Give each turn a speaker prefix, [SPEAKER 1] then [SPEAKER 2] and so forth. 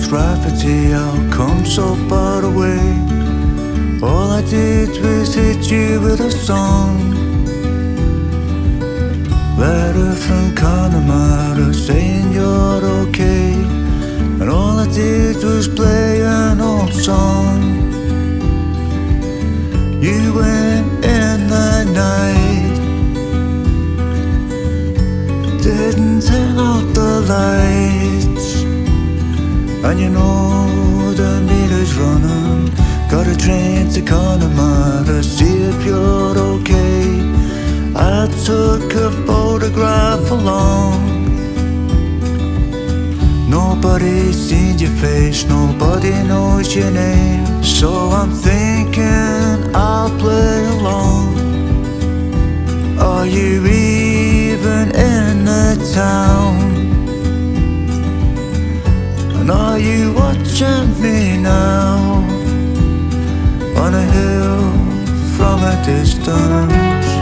[SPEAKER 1] gravity, how come so far away? All I did was hit you with a song. Letter from Connemara saying you're okay, and all I did was play an old song. You went in that night, didn't turn out the lights, and you know the meter's running. Got a train to Connemara, see if you're okay. I took a photograph along. Nobody's seen your face, nobody knows your name, so I'm thinking I'll play along. Are you even in the town? And are you watching me now? On a hill from a distance.